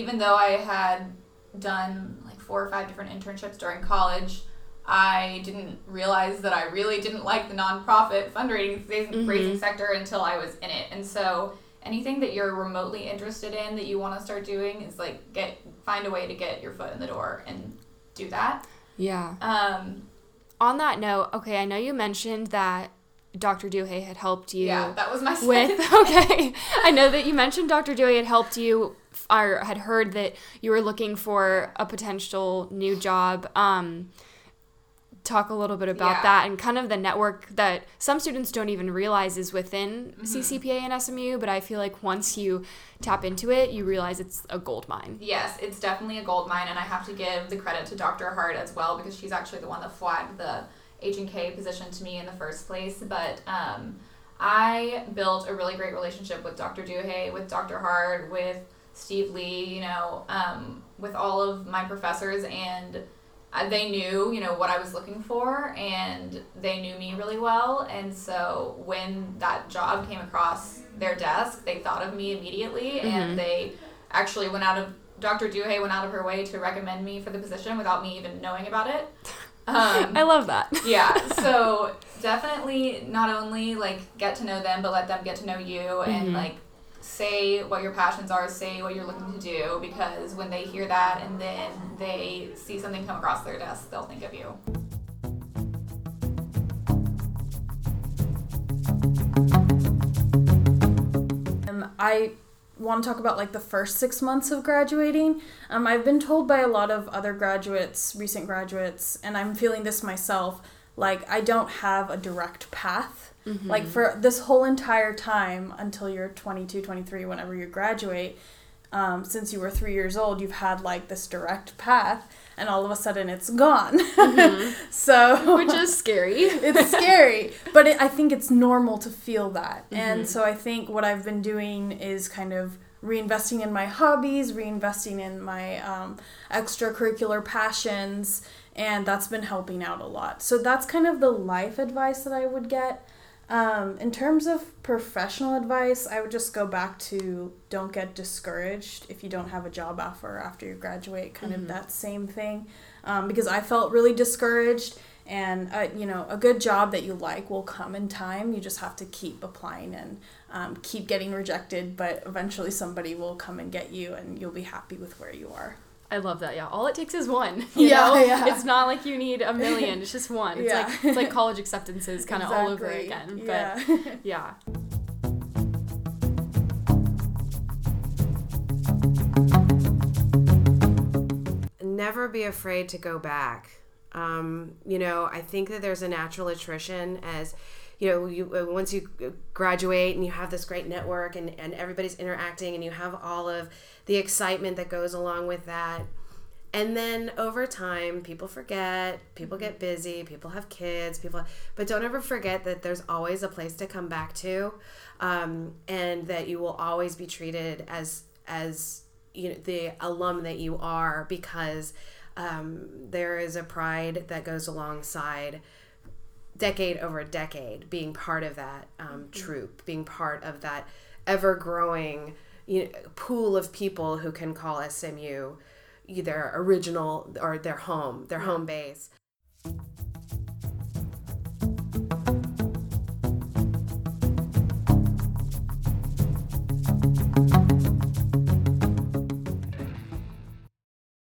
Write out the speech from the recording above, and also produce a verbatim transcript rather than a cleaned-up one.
even though I had done like four or five different internships during college, I didn't realize that I really didn't like the nonprofit fundraising mm-hmm. sector until I was in it. And so anything that you're remotely interested in that you want to start doing is like get find a way to get your foot in the door and do that. Yeah. Um, On that note, okay, I know you mentioned that Doctor Duhay had helped you. Yeah, that was my second with. thing. Okay, I know that you mentioned Doctor Duhay had helped you, or had heard that you were looking for a potential new job. Um, talk a little bit about yeah. that and kind of the network that some students don't even realize is within mm-hmm. C C P A and S M U, but I feel like once you tap into it, you realize it's a gold mine. Yes, it's definitely a gold mine, and I have to give the credit to Doctor Hart as well, because she's actually the one that flagged the H and K position to me in the first place. But um, I built a really great relationship with Doctor Duhay, with Doctor Hart, with Steve Lee, you know, um, with all of my professors, and they knew, you know, what I was looking for, and they knew me really well. And so when that job came across their desk, they thought of me immediately, mm-hmm. and they actually went out of, Doctor Duhay went out of her way to recommend me for the position without me even knowing about it. Um, I love that. Yeah, so definitely not only, like, get to know them, but let them get to know you, mm-hmm. and, like, say what your passions are, say what you're looking to do, because when they hear that and then they see something come across their desk, they'll think of you. Um, I want to talk about like the first six months of graduating. Um, I've been told by a lot of other graduates, recent graduates, and I'm feeling this myself, like I don't have a direct path. Mm-hmm. Like for this whole entire time until you're twenty-two, twenty-three, whenever you graduate, um, since you were three years old, you've had like this direct path, and all of a sudden it's gone. Mm-hmm. So which is scary. It's scary, but it, I think it's normal to feel that. Mm-hmm. And so I think what I've been doing is kind of reinvesting in my hobbies, reinvesting in my um, extracurricular passions, and that's been helping out a lot. So that's kind of the life advice that I would get. Um, in terms of professional advice, I would just go back to don't get discouraged if you don't have a job offer after you graduate, kind mm-hmm. of that same thing, um, because I felt really discouraged, and uh, you know, a good job that you like will come in time. You just have to keep applying and um, keep getting rejected, but eventually somebody will come and get you, and you'll be happy with where you are. I love that. Yeah, all it takes is one. You yeah, know? yeah. It's not like you need a million. It's just one. It's yeah. like it's like college acceptances, kind of exactly. all over again. Yeah. But yeah. Never be afraid to go back. Um, you know, I think that there's a natural attrition as, you know, you once you graduate and you have this great network and, and everybody's interacting and you have all of the excitement that goes along with that. And then over time, people forget, people get busy, people have kids, people, but don't ever forget that there's always a place to come back to, um, and that you will always be treated as, as, you know, the alum that you are, because um, there is a pride that goes alongside decade over decade being part of that um, mm-hmm. troop, being part of that ever-growing, you know, pool of people who can call S M U their original or their home, their home base.